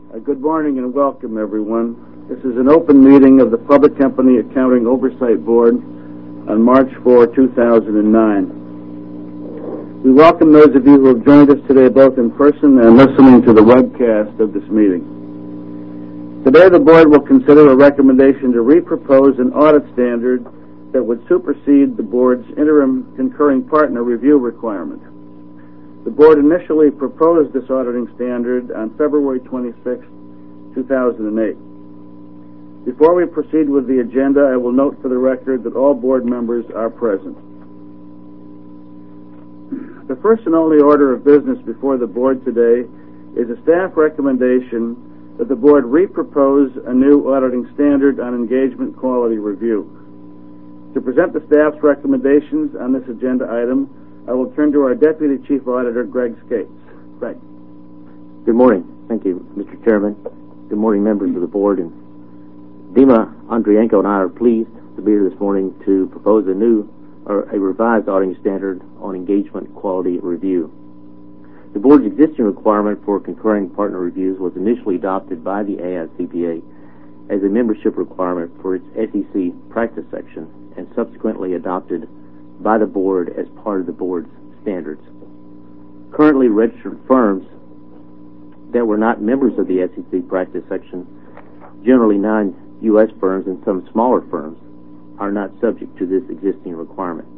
Good morning and welcome, everyone. This is an open meeting of the Public Company Accounting Oversight Board on March 4, 2009. We welcome those of you who have joined us today both in person and listening to the webcast of this meeting. Today the Board will consider a recommendation to repropose an audit standard that would supersede the Board's interim concurring partner review requirement. The Board initially proposed this auditing standard on February 26, 2008. Before we proceed with the agenda, I will note for the record that all Board members are present. The first and only order of business before the Board today is a staff recommendation that the Board repropose a new auditing standard on engagement quality review. To present the staff's recommendations on this agenda item, I will turn to our Deputy Chief Auditor, Greg Skates. Greg. Good morning. Thank you, Mr. Chairman. Good morning, members of the Board. And Dima Andrienko and I are pleased to be here this morning to propose a revised auditing standard on engagement quality review. The Board's existing requirement for concurring partner reviews was initially adopted by the AICPA as a membership requirement for its SEC practice section and subsequently adopted by the Board as part of the Board's standards. Currently registered firms that were not members of the SEC practice section, generally non-U.S. firms and some smaller firms, are not subject to this existing requirement.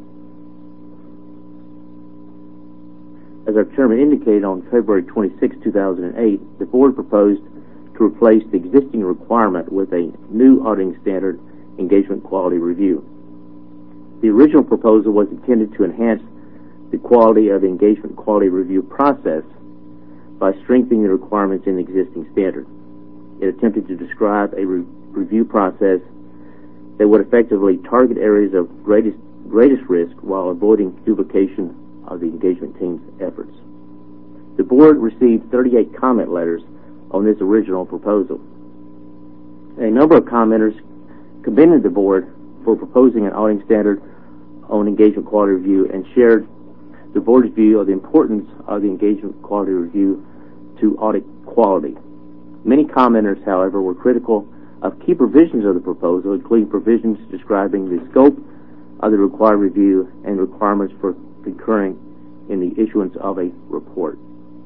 As our Chairman indicated on February 26, 2008, the Board proposed to replace the existing requirement with a new auditing standard, engagement quality review. The original proposal was intended to enhance the quality of the engagement quality review process by strengthening the requirements in the existing standard. It attempted to describe a review process that would effectively target areas of greatest risk while avoiding duplication of the engagement team's efforts. The Board received 38 comment letters on this original proposal. A number of commenters commended the Board for proposing an auditing standard on engagement quality review and shared the Board's view of the importance of the engagement quality review to audit quality. Many commenters, however, were critical of key provisions of the proposal, including provisions describing the scope of the required review and requirements for concurring in the issuance of a report.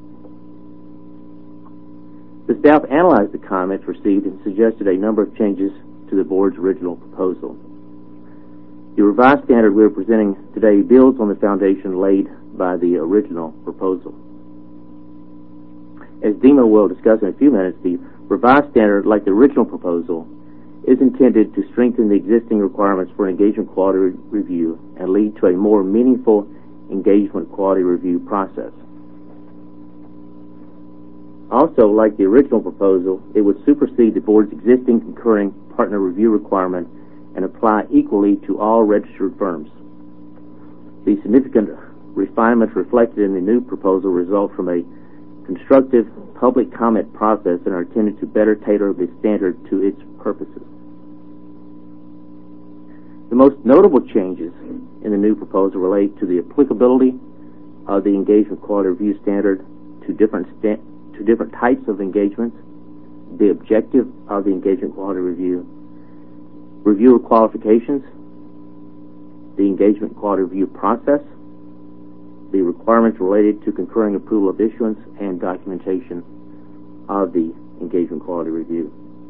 The staff analyzed the comments received and suggested a number of changes to the Board's original proposal. The revised standard we are presenting today builds on the foundation laid by the original proposal. As Dima will discuss in a few minutes, the revised standard, like the original proposal, is intended to strengthen the existing requirements for engagement quality review and lead to a more meaningful engagement quality review process. Also, like the original proposal, it would supersede the Board's existing concurring partner review requirement and apply equally to all registered firms. The significant refinements reflected in the new proposal result from a constructive public comment process and are intended to better tailor the standard to its purposes. The most notable changes in the new proposal relate to the applicability of the engagement quality review standard to different types of engagements, the objective of the engagement quality review qualifications, the engagement quality review process, the requirements related to concurring approval of issuance, and documentation of the engagement quality review.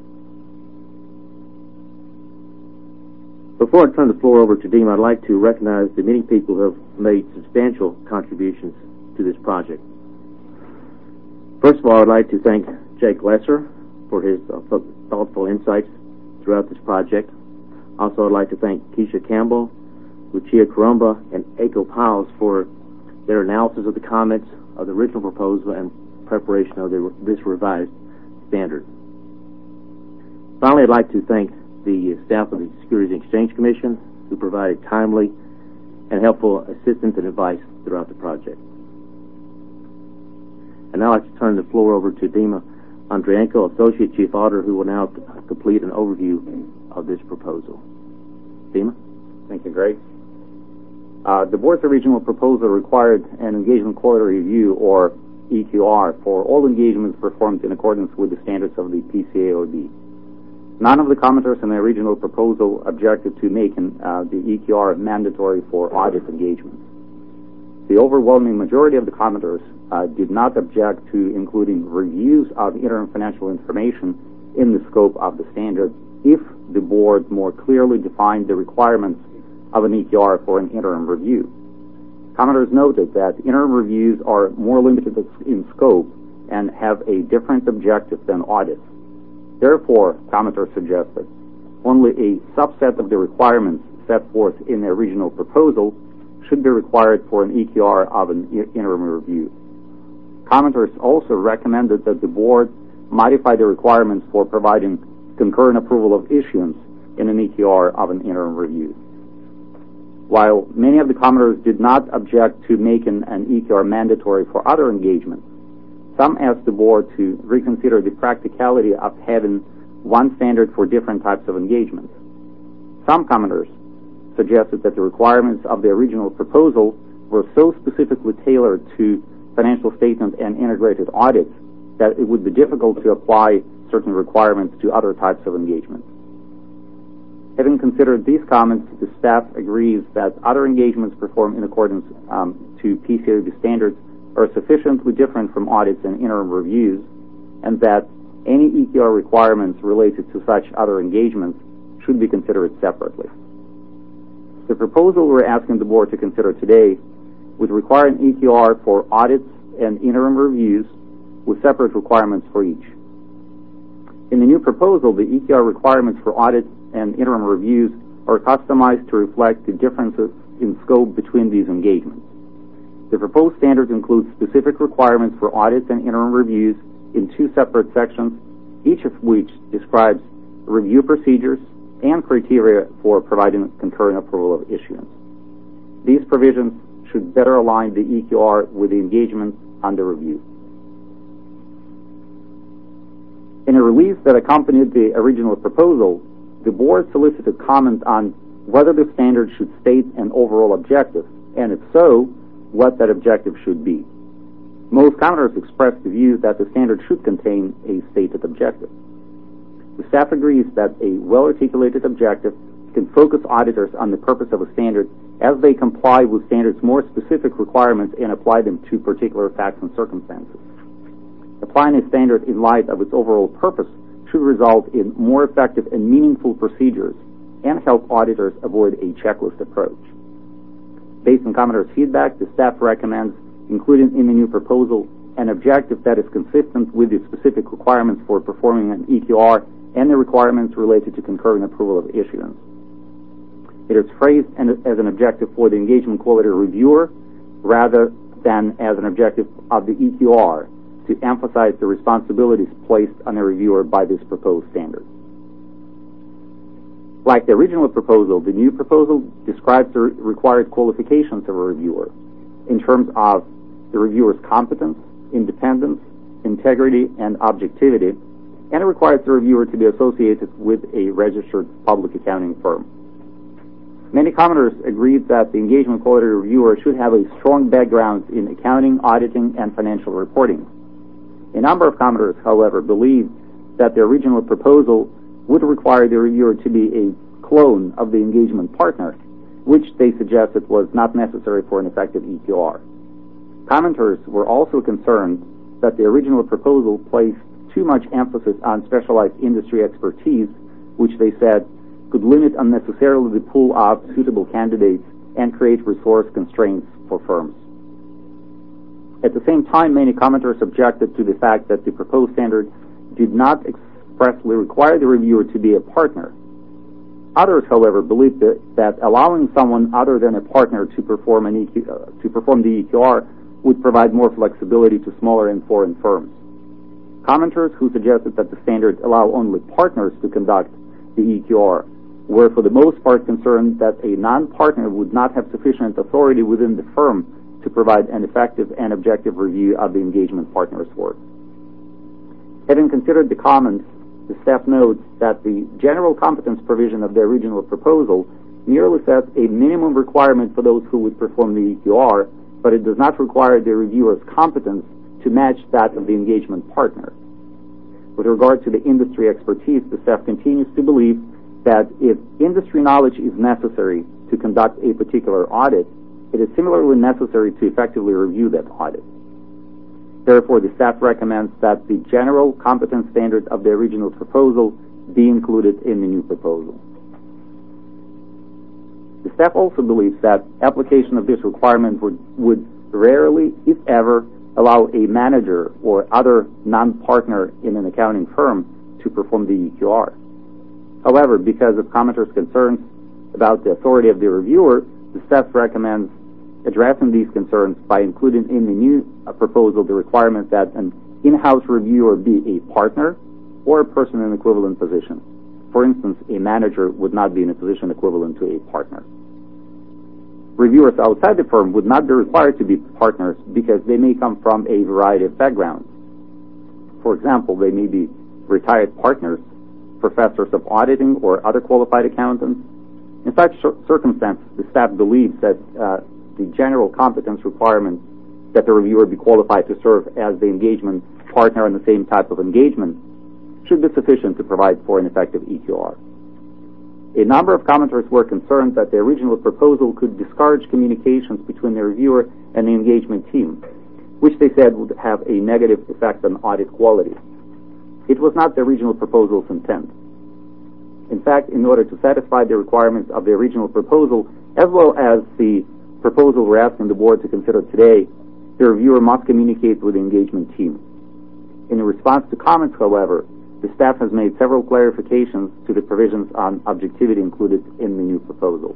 Before I turn the floor over to Dean, I'd like to recognize the many people who have made substantial contributions to this project. First of all, I'd like to thank Jake Lesser for his thoughtful insights throughout this project. Also, I'd like to thank Keisha Campbell, Lucia Carumba, and Aiko Piles for their analysis of the comments of the original proposal and preparation of this revised standard. Finally, I'd like to thank the staff of the Securities and Exchange Commission, who provided timely and helpful assistance and advice throughout the project. And now I'd like to turn the floor over to Dima Andrienko, Associate Chief Auditor, who will now complete an overview of this proposal. Dima? Thank you, Greg. The Board's original proposal required an engagement quality review, or EQR for all engagements performed in accordance with the standards of the PCAOB. None of the commenters in the original proposal objected to making the EQR mandatory for audit engagements. The overwhelming majority of the commenters did not object to including reviews of interim financial information in the scope of the standard if the board more clearly defined the requirements of an EQR for an interim review. Commenters noted that interim reviews are more limited in scope and have a different objective than audits. Therefore, commenters suggested only a subset of the requirements set forth in the original proposal should be required for an EQR of an interim review. Commenters also recommended that the board modify the requirements for providing concurrent approval of issuance in an EQR of an interim review. While many of the commenters did not object to making an EQR mandatory for other engagements, some asked the board to reconsider the practicality of having one standard for different types of engagements. Some commenters suggested that the requirements of the original proposal were so specifically tailored to financial statements and integrated audits that it would be difficult to apply certain requirements to other types of engagements. Having considered these comments, the staff agrees that other engagements performed in accordance to PCAOB standards are sufficiently different from audits and interim reviews, and that any EQR requirements related to such other engagements should be considered separately. The proposal we're asking the board to consider today would require an EQR for audits and interim reviews with separate requirements for each. In the new proposal, the EQR requirements for audits and interim reviews are customized to reflect the differences in scope between these engagements. The proposed standards include specific requirements for audits and interim reviews in two separate sections, each of which describes review procedures and criteria for providing concurrent approval of issuance. These provisions should better align the EQR with the engagements under review. In a release that accompanied the original proposal, the board solicited comment on whether the standard should state an overall objective, and if so, what that objective should be. Most commenters expressed the view that the standard should contain a stated objective. The staff agrees that a well-articulated objective can focus auditors on the purpose of a standard as they comply with standards' more specific requirements and apply them to particular facts and circumstances. Applying a standard in light of its overall purpose should result in more effective and meaningful procedures and help auditors avoid a checklist approach. Based on commenters' feedback, the staff recommends including in the new proposal an objective that is consistent with the specific requirements for performing an EQR and the requirements related to concurrent approval of issuance. It is phrased as an objective for the engagement quality reviewer rather than as an objective of the EQR to emphasize the responsibilities placed on the reviewer by this proposed standard. Like the original proposal, the new proposal describes the required qualifications of a reviewer in terms of the reviewer's competence, independence, integrity, and objectivity, and it requires the reviewer to be associated with a registered public accounting firm. Many commenters agreed that the engagement quality reviewer should have a strong background in accounting, auditing, and financial reporting. A number of commenters, however, believed that the original proposal would require the reviewer to be a clone of the engagement partner, which they suggested was not necessary for an effective EQR. Commenters were also concerned that the original proposal placed too much emphasis on specialized industry expertise, which they said could limit unnecessarily the pool of suitable candidates and create resource constraints for firms. At the same time, many commenters objected to the fact that the proposed standard did not expressly require the reviewer to be a partner. Others, however, believed that allowing someone other than a partner to perform the EQR would provide more flexibility to smaller and foreign firms. Commenters who suggested that the standard allow only partners to conduct the EQR were for the most part concerned that a non-partner would not have sufficient authority within the firm to provide an effective and objective review of the engagement partner's work. Having considered the comments, the staff notes that the general competence provision of the original proposal merely sets a minimum requirement for those who would perform the EQR, but it does not require the reviewer's competence to match that of the engagement partner. With regard to the industry expertise, the staff continues to believe that if industry knowledge is necessary to conduct a particular audit, it is similarly necessary to effectively review that audit. Therefore, the staff recommends that the general competence standard of the original proposal be included in the new proposal. The staff also believes that application of this requirement would rarely, if ever, allow a manager or other non-partner in an accounting firm to perform the EQR. However, because of commenters' concerns about the authority of the reviewer, the staff recommends addressing these concerns by including in the new proposal the requirement that an in-house reviewer be a partner or a person in equivalent position. For instance, a manager would not be in a position equivalent to a partner. Reviewers outside the firm would not be required to be partners because they may come from a variety of backgrounds. For example, they may be retired partners, professors of auditing, or other qualified accountants. In such circumstances, the staff believes that the general competence requirement that the reviewer be qualified to serve as the engagement partner in the same type of engagement should be sufficient to provide for an effective EQR. A number of commenters were concerned that the original proposal could discourage communications between the reviewer and the engagement team, which they said would have a negative effect on audit quality. It was not the original proposal's intent. In fact, in order to satisfy the requirements of the original proposal, as well as the proposal we're asking the board to consider today, the reviewer must communicate with the engagement team. In response to comments, however, the staff has made several clarifications to the provisions on objectivity included in the new proposal.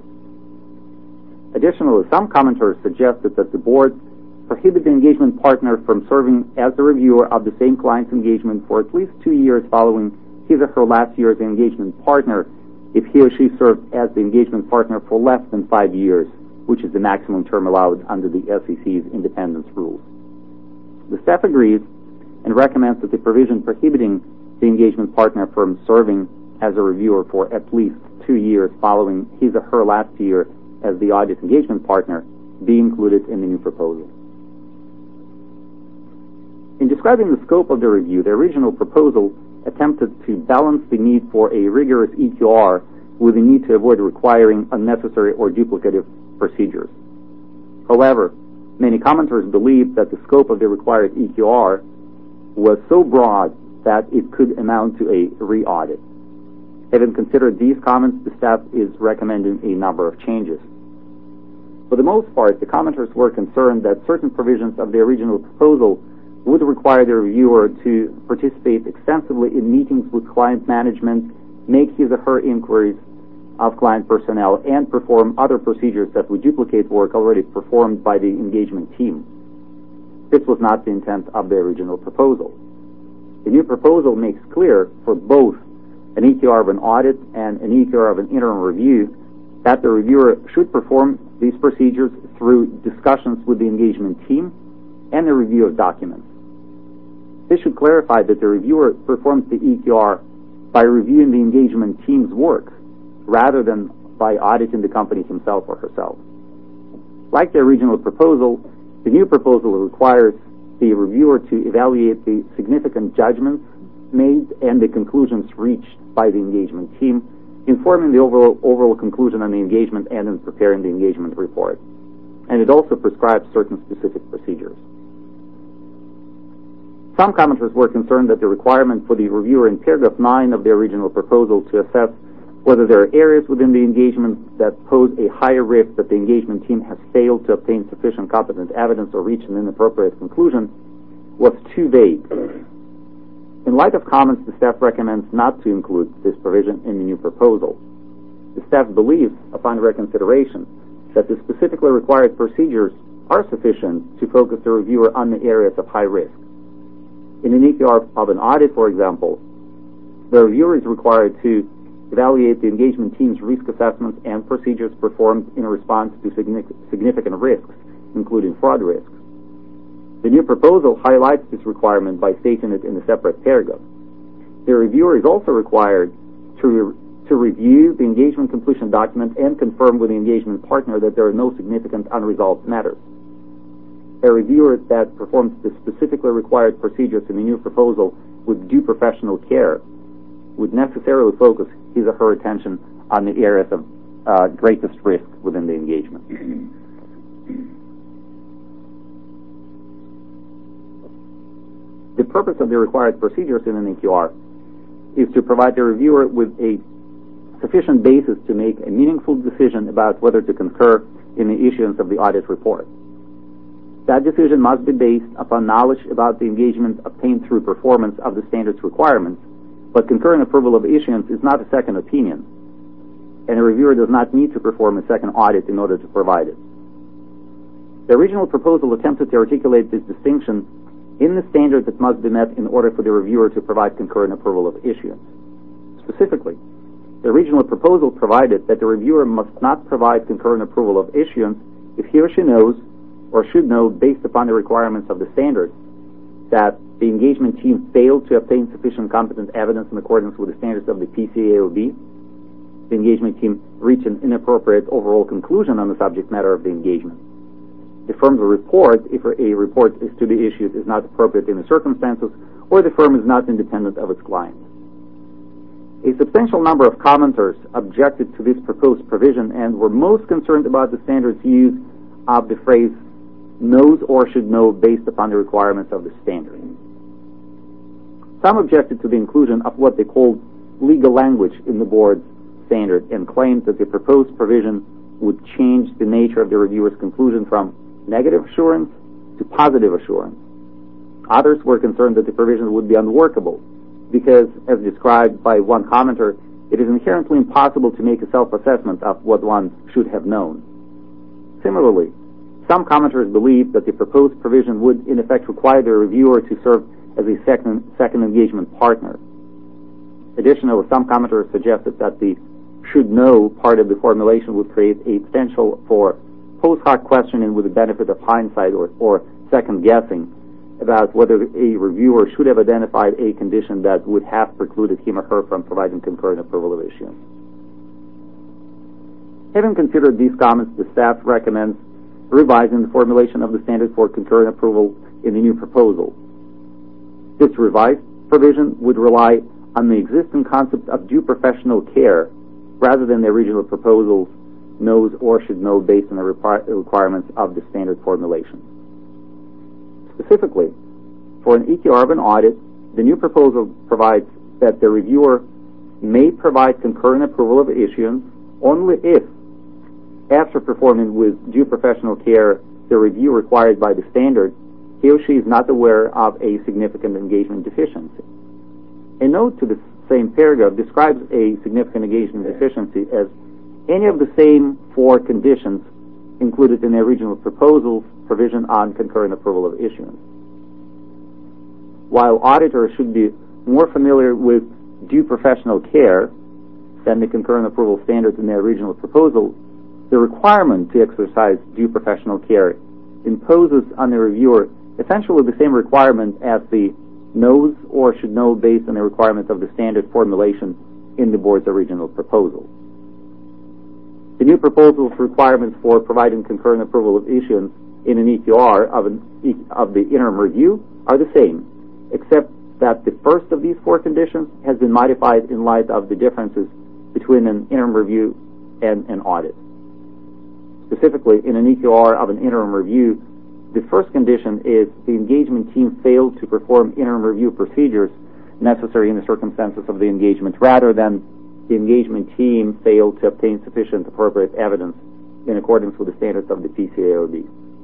Additionally, some commenters suggested that the board prohibit the engagement partner from serving as the reviewer of the same client's engagement for at least 2 years following his or her last year as the engagement partner if he or she served as the engagement partner for less than 5 years, which is the maximum term allowed under the SEC's independence rules. The staff agrees and recommends that the provision prohibiting the engagement partner from serving as a reviewer for at least 2 years following his or her last year as the audit engagement partner be included in the new proposal. In describing the scope of the review, the original proposal attempted to balance the need for a rigorous EQR with the need to avoid requiring unnecessary or duplicative procedures. However, many commenters believed that the scope of the required EQR was so broad that it could amount to a re-audit. Having considered these comments, the staff is recommending a number of changes. For the most part, the commenters were concerned that certain provisions of the original proposal would require the reviewer to participate extensively in meetings with client management, make his or her inquiries of client personnel, and perform other procedures that would duplicate work already performed by the engagement team. This was not the intent of the original proposal. The new proposal makes clear for both an EQR of an audit and an EQR of an interim review that the reviewer should perform these procedures through discussions with the engagement team and the review of documents. This should clarify that the reviewer performs the EQR by reviewing the engagement team's work rather than by auditing the company himself or herself. Like the original proposal, the new proposal requires the reviewer to evaluate the significant judgments made and the conclusions reached by the engagement team, informing the overall conclusion on the engagement and in preparing the engagement report. And it also prescribes certain specific procedures. Some commenters were concerned that the requirement for the reviewer in paragraph 9 of the original proposal to assess whether there are areas within the engagement that pose a higher risk that the engagement team has failed to obtain sufficient competent evidence or reach an inappropriate conclusion was too vague. In light of comments, the staff recommends not to include this provision in the new proposal. The staff believes, upon reconsideration, that the specifically required procedures are sufficient to focus the reviewer on the areas of high risk. In an EQR of an audit, for example, the reviewer is required to evaluate the engagement team's risk assessments and procedures performed in response to significant risks, including fraud risks. The new proposal highlights this requirement by stating it in a separate paragraph. The reviewer is also required to review the engagement completion document and confirm with the engagement partner that there are no significant unresolved matters. a reviewer that performs the specifically required procedures in the new proposal with due professional care would necessarily focus his or her attention on the areas of greatest risk within the engagement. The purpose of the required procedures in an EQR is to provide the reviewer with a sufficient basis to make a meaningful decision about whether to concur in the issuance of the audit report. That decision must be based upon knowledge about the engagement obtained through performance of the standards requirements, but concurrent approval of issuance is not a second opinion, and a reviewer does not need to perform a second audit in order to provide it. The original proposal attempted to articulate this distinction in the standard that must be met in order for the reviewer to provide concurrent approval of issuance. Specifically, the original proposal provided that the reviewer must not provide concurrent approval of issuance if he or she knows or should know, based upon the requirements of the standard, that the engagement team failed to obtain sufficient competent evidence in accordance with the standards of the PCAOB, the engagement team reached an inappropriate overall conclusion on the subject matter of the engagement. The firm's report, if a report is to be issued, is not appropriate in the circumstances, or the firm is not independent of its client. A substantial number of commenters objected to this proposed provision and were most concerned about the standard's use of the phrase knows or should know based upon the requirements of the standard. Some objected to the inclusion of what they called legal language in the board's standard and claimed that the proposed provision would change the nature of the reviewer's conclusion from negative assurance to positive assurance. Others were concerned that the provision would be unworkable because, as described by one commenter, it is inherently impossible to make a self-assessment of what one should have known. Similarly, some commenters believed that the proposed provision would in effect require the reviewer to serve as a second engagement partner. Additionally, some commenters suggested that the should know part of the formulation would create a potential for post hoc questioning with the benefit of hindsight or second guessing about whether a reviewer should have identified a condition that would have precluded him or her from providing concurrent approval of issuance. Having considered these comments, the staff recommends revising the formulation of the standard for concurrent approval in the new proposal. This revised provision would rely on the existing concept of due professional care rather than the original proposal's knows or should know based on the requirements of the standard formulation. Specifically, for an EQR of an audit, the new proposal provides that the reviewer may provide concurrent approval of issuance only if, after performing with due professional care the review required by the standard, he or she is not aware of a significant engagement deficiency. A note to the same paragraph describes a significant engagement deficiency as any of the same four conditions included in the original proposal's provision on concurrent approval of issuance. While auditors should be more familiar with due professional care than the concurrent approval standards in the original proposal, the requirement to exercise due professional care imposes on the reviewer essentially the same requirement as the knows or should know based on the requirements of the standard formulation in the board's original proposal. The new proposal's requirements for providing concurrent approval of issuance in an EQR of the interim review are the same, except that the first of these four conditions has been modified in light of the differences between an interim review and an audit. Specifically, in an EQR of an interim review, the first condition is the engagement team failed to perform interim review procedures necessary in the circumstances of the engagement, rather than the engagement team failed to obtain sufficient appropriate evidence in accordance with the standards of the PCAOB.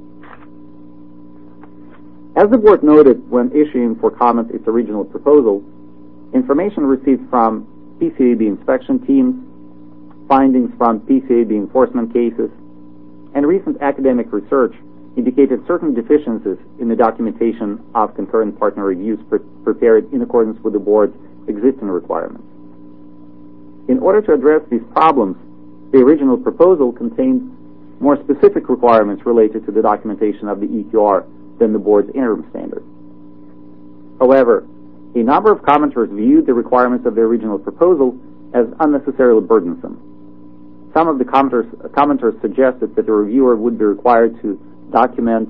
As the board noted when issuing for comment its original proposal, information received from PCAOB inspection teams, findings from PCAOB enforcement cases, and recent academic research indicated certain deficiencies in the documentation of concurrent partner reviews prepared in accordance with the board's existing requirements. In order to address these problems, the original proposal contained more specific requirements related to the documentation of the EQR than the board's interim standard. However, a number of commenters viewed the requirements of the original proposal as unnecessarily burdensome. Some of the commenters suggested that the reviewer would be required to document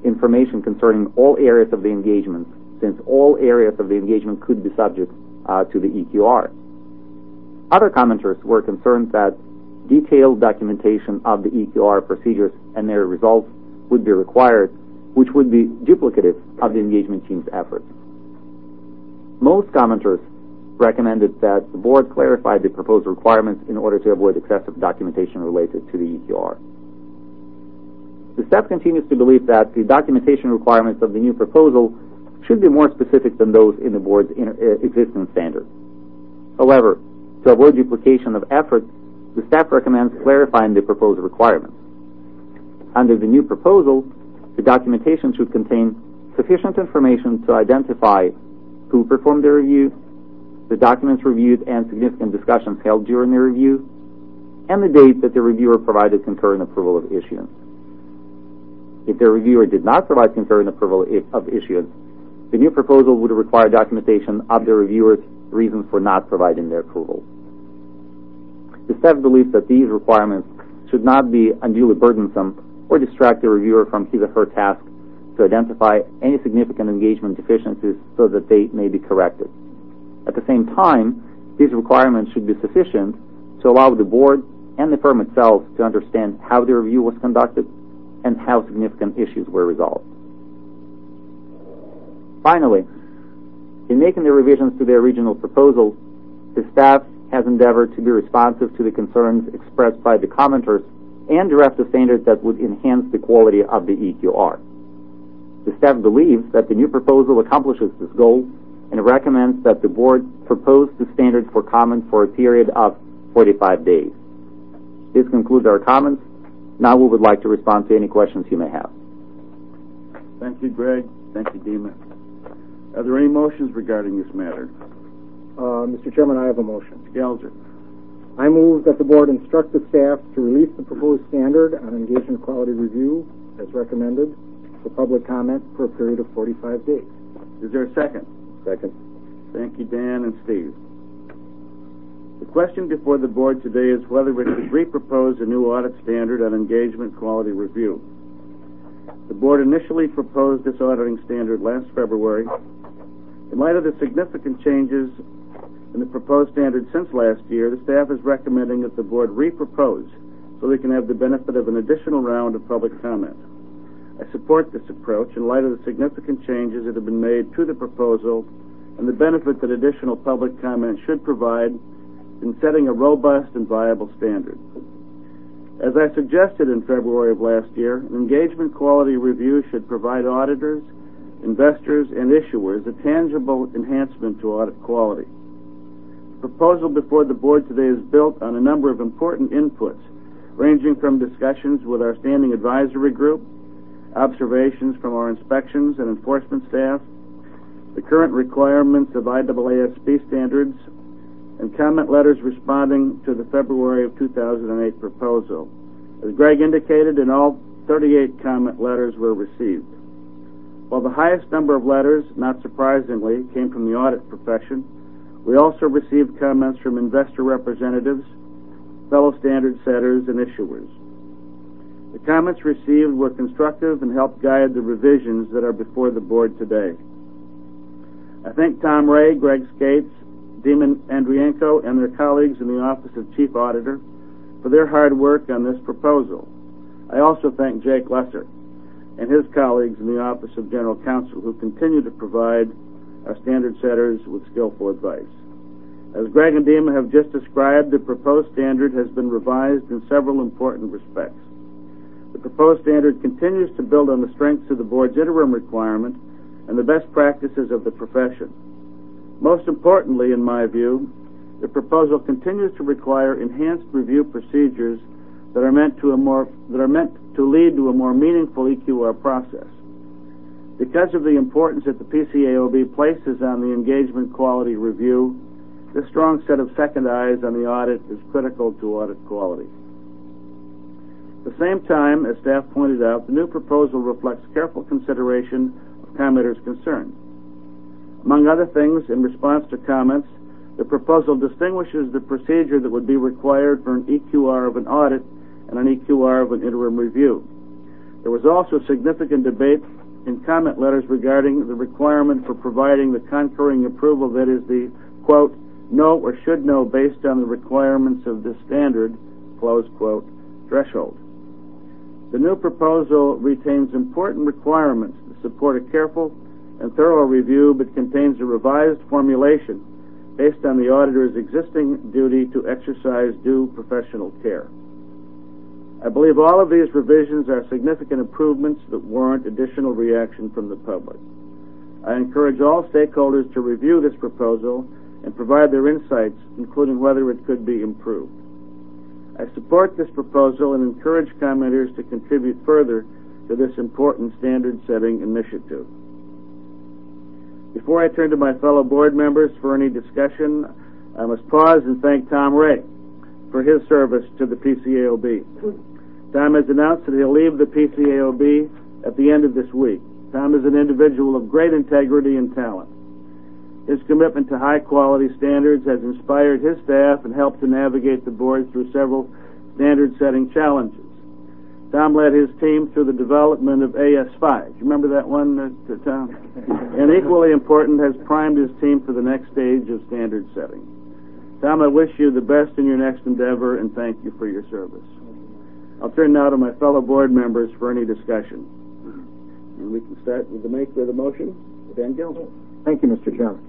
information concerning all areas of the engagement, since all areas of the engagement could be subject to the EQR. Other commenters were concerned that detailed documentation of the EQR procedures and their results would be required, which would be duplicative of the engagement team's efforts. Most commenters recommended that the board clarify the proposed requirements in order to avoid excessive documentation related to the EQR. The staff continues to believe that the documentation requirements of the new proposal should be more specific than those in the board's existing standard. However, to avoid duplication of effort, the staff recommends clarifying the proposed requirements. Under the new proposal, the documentation should contain sufficient information to identify who performed the review, the documents reviewed and significant discussions held during the review, and the date that the reviewer provided concurrent approval of issuance. If the reviewer did not provide concurrent approval of issuance, the new proposal would require documentation of the reviewer's reasons for not providing their approval. The staff believes that these requirements should not be unduly burdensome or distract the reviewer from his or her task to identify any significant engagement deficiencies so that they may be corrected. At the same time, these requirements should be sufficient to allow the board and the firm itself to understand how the review was conducted and how significant issues were resolved. Finally, in making the revisions to the original proposal, the staff has endeavored to be responsive to the concerns expressed by the commenters and draft a standard that would enhance the quality of the EQR. The staff believes that the new proposal accomplishes this goal and recommends that the board propose the standard for comment for a period of 45 days. This concludes our comments. Now we would like to respond to any questions you may have. Thank you, Greg. Thank you, Dima. Are there any motions regarding this matter? Mr. Chairman, I have a motion. Gelger. I move that the board instruct the staff to release the proposed standard on engagement quality review as recommended for public comment for a period of 45 days. Is there a second? Second. Thank you, Dan and Steve. The question before the board today is whether we should repropose a new audit standard on engagement quality review. The board initially proposed this auditing standard last February. In light of the significant changes in the proposed standard since last year, the staff is recommending that the board repropose so they can have the benefit of an additional round of public comment. I support this approach in light of the significant changes that have been made to the proposal and the benefit that additional public comment should provide in setting a robust and viable standard. As I suggested in February of last year, an engagement quality review should provide auditors, investors, and issuers a tangible enhancement to audit quality. The proposal before the board today is built on a number of important inputs, ranging from discussions with our standing advisory group, observations from our inspections and enforcement staff, the current requirements of IAASB standards, and comment letters responding to the February of 2008 proposal. As Greg indicated, in all, 38 comment letters were received. While the highest number of letters, not surprisingly, came from the audit profession, we also received comments from investor representatives, fellow standard setters, and issuers. The comments received were constructive and helped guide the revisions that are before the board today. I thank Tom Ray, Greg Skates, Dima Andrienko, and their colleagues in the Office of Chief Auditor for their hard work on this proposal. I also thank Jake Lesser and his colleagues in the Office of General Counsel who continue to provide our standard setters with skillful advice. As Greg and Dima have just described, the proposed standard has been revised in several important respects. The proposed standard continues to build on the strengths of the board's interim requirement and the best practices of the profession. Most importantly, in my view, the proposal continues to require enhanced review procedures that are meant to lead to a more meaningful EQR process. Because of the importance that the PCAOB places on the engagement quality review, this strong set of second eyes on the audit is critical to audit quality. At the same time, as staff pointed out, the new proposal reflects careful consideration of commenters' concerns. Among other things, in response to comments, the proposal distinguishes the procedure that would be required for an EQR of an audit and an EQR of an interim review. There was also significant debate in comment letters regarding the requirement for providing the concurring approval that is the, quote, know or should know based on the requirements of the standard, close quote, threshold. The new proposal retains important requirements to support a careful and thorough review, but contains a revised formulation based on the auditor's existing duty to exercise due professional care. I believe all of these revisions are significant improvements that warrant additional reaction from the public. I encourage all stakeholders to review this proposal and provide their insights, including whether it could be improved. I support this proposal and encourage commenters to contribute further to this important standard-setting initiative. Before I turn to my fellow board members for any discussion, I must pause and thank Tom Ray for his service to the PCAOB. Tom has announced that he'll leave the PCAOB at the end of this week. Tom is an individual of great integrity and talent. His commitment to high-quality standards has inspired his staff and helped to navigate the board through several standard-setting challenges. Tom led his team through the development of AS5. Do you remember that one, Tom? And equally important, has primed his team for the next stage of standard setting. Tom, I wish you the best in your next endeavor, and thank you for your service. I'll turn now to my fellow board members for any discussion. And we can start with the maker of the motion, Dan Gilman. Thank you, Mr. Chairman.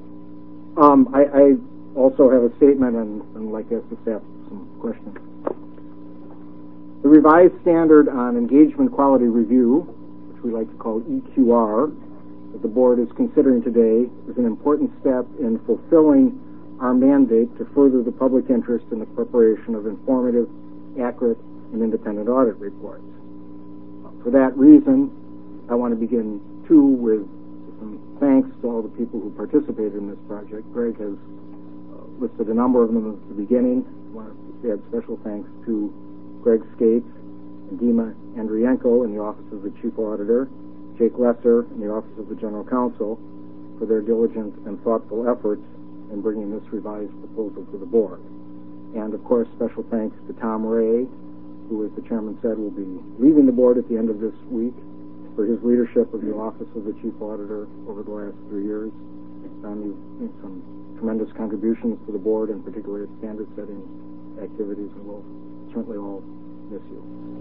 I also have a statement and would like to ask the staff some questions. The revised standard on engagement quality review, which we like to call EQR, that the board is considering today, is an important step in fulfilling our mandate to further the public interest in the preparation of informative, accurate, and independent audit reports. For that reason, I want to begin, too, with some thanks to all the people who participated in this project. Greg has listed a number of them at the beginning. I want to add special thanks to Greg Skates and Dima Andrienko in the Office of the Chief Auditor, Jake Lesser in the Office of the General Counsel for their diligent and thoughtful efforts in bringing this revised proposal to the board. And, of course, special thanks to Tom Ray, who, as the chairman said, will be leaving the board at the end of this week, for his leadership of the Office of the Chief Auditor over the last 3 years. Tom, you've made some tremendous contributions to the board, and particularly its standard-setting activities, and we'll certainly all miss you.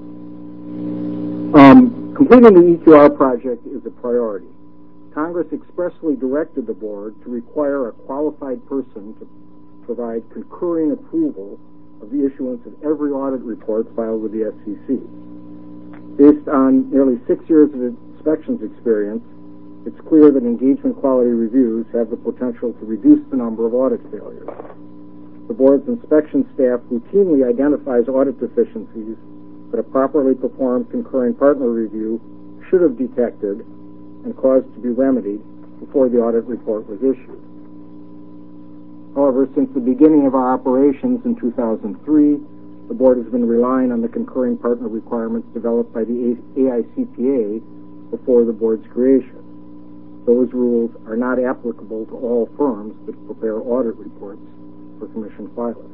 Completing the EQR project is a priority. Congress expressly directed the board to require a qualified person to provide concurring approval of the issuance of every audit report filed with the SEC. Based on nearly 6 years of inspections experience, it's clear that engagement quality reviews have the potential to reduce the number of audit failures. The board's inspection staff routinely identifies audit deficiencies that a properly performed concurring partner review should have detected and caused to be remedied before the audit report was issued. However, since the beginning of our operations in 2003, the board has been relying on the concurring partner requirements developed by the AICPA before the board's creation. Those rules are not applicable to all firms that prepare audit reports for commission filers.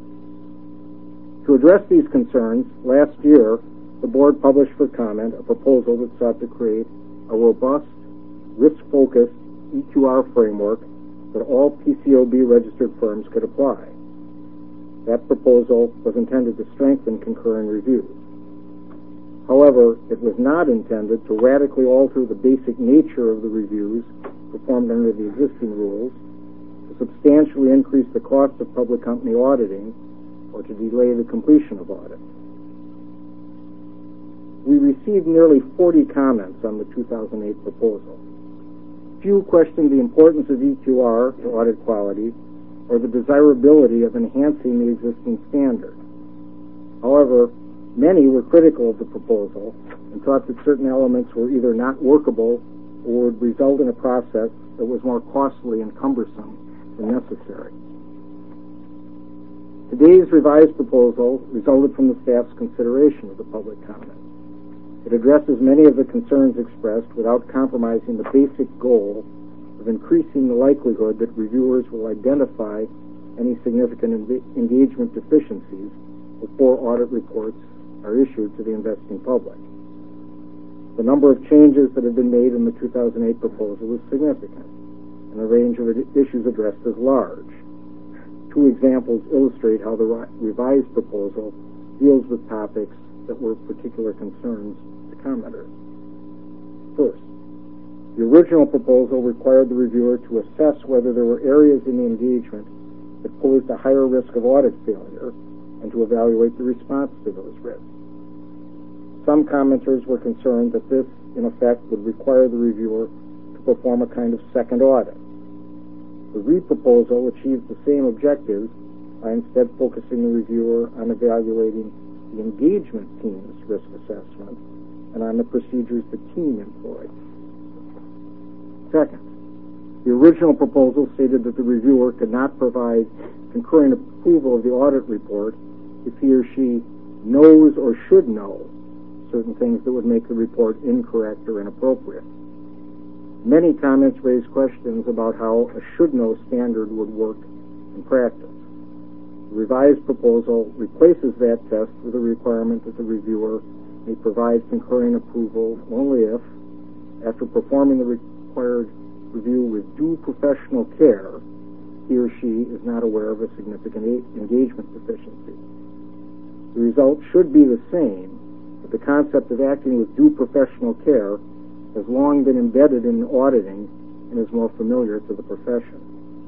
To address these concerns, last year, the board published for comment a proposal that sought to create a robust, risk-focused EQR framework that all PCAOB-registered firms could apply. That proposal was intended to strengthen concurring reviews. However, it was not intended to radically alter the basic nature of the reviews performed under the existing rules, to substantially increase the cost of public company auditing, or to delay the completion of audit. We received nearly 40 comments on the 2008 proposal. Few questioned the importance of EQR to audit quality or the desirability of enhancing the existing standard. However, many were critical of the proposal and thought that certain elements were either not workable or would result in a process that was more costly and cumbersome than necessary. Today's revised proposal resulted from the staff's consideration of the public comment. It addresses many of the concerns expressed without compromising the basic goal of increasing the likelihood that reviewers will identify any significant engagement deficiencies before audit reports are issued to the investing public. The number of changes that have been made in the 2008 proposal is significant, and the range of issues addressed is large. Two examples illustrate how the revised proposal deals with topics that were of particular concerns to commenters. First, the original proposal required the reviewer to assess whether there were areas in the engagement that posed a higher risk of audit failure and to evaluate the response to those risks. Some commenters were concerned that this, in effect, would require the reviewer to perform a kind of second audit. The re-proposal achieved the same objectives by instead focusing the reviewer on evaluating the engagement team's risk assessment and on the procedures the team employed. Second, the original proposal stated that the reviewer could not provide concurrent approval of the audit report if he or she knows or should know certain things that would make the report incorrect or inappropriate. Many comments raised questions about how a should-know standard would work in practice. The revised proposal replaces that test with a requirement that the reviewer may provide concurring approval only if, after performing the required review with due professional care, he or she is not aware of a significant engagement deficiency. The result should be the same, but the concept of acting with due professional care has long been embedded in auditing and is more familiar to the profession.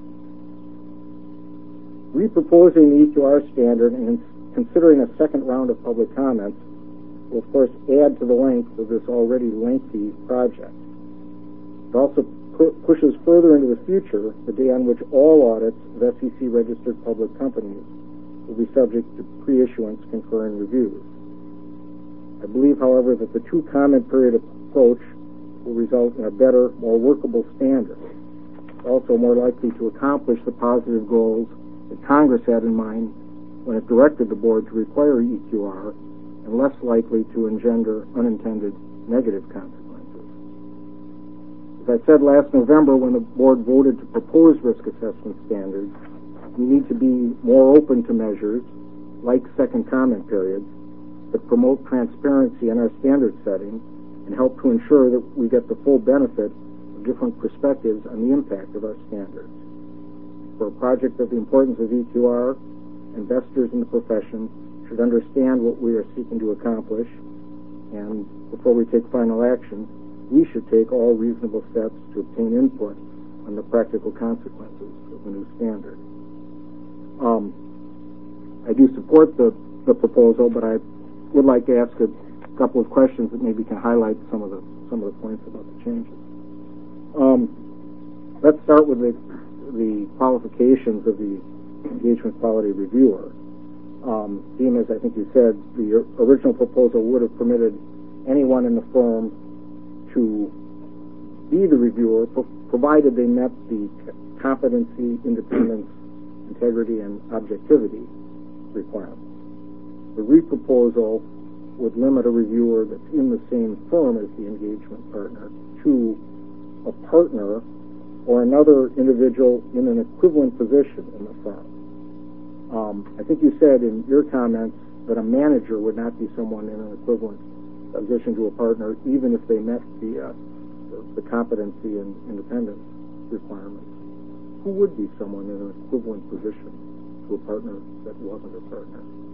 Reproposing the EQR standard and considering a second round of public comments will, of course, add to the length of this already lengthy project. It also pushes further into the future the day on which all audits of SEC-registered public companies will be subject to pre-issuance concurrent reviews. I believe, however, that the two-comment period approach will result in a better, more workable standard. It's also more likely to accomplish the positive goals that Congress had in mind when it directed the board to require EQR, and less likely to engender unintended negative consequences. As I said last November when the board voted to propose risk assessment standards, we need to be more open to measures, like second comment periods, that promote transparency in our standard setting and help to ensure that we get the full benefit of different perspectives on the impact of our standards. For a project of the importance of EQR, investors in the profession should understand what we are seeking to accomplish, and before we take final action, we should take all reasonable steps to obtain input on the practical consequences of the new standard. I do support the proposal, but I would like to ask a couple of questions that maybe can highlight some of the points about the changes. Let's start with the qualifications of the engagement quality reviewer. Dean, as I think you said, the original proposal would have permitted anyone in the firm to be the reviewer, provided they met the competency, independence, integrity, and objectivity requirements. The re-proposal would limit a reviewer that's in the same firm as the engagement partner to a partner or another individual in an equivalent position in the firm. I think you said in your comments that a manager would not be someone in an equivalent position to a partner, even if they met the competency and independence requirements. Who would be someone in an equivalent position to a partner that wasn't a partner?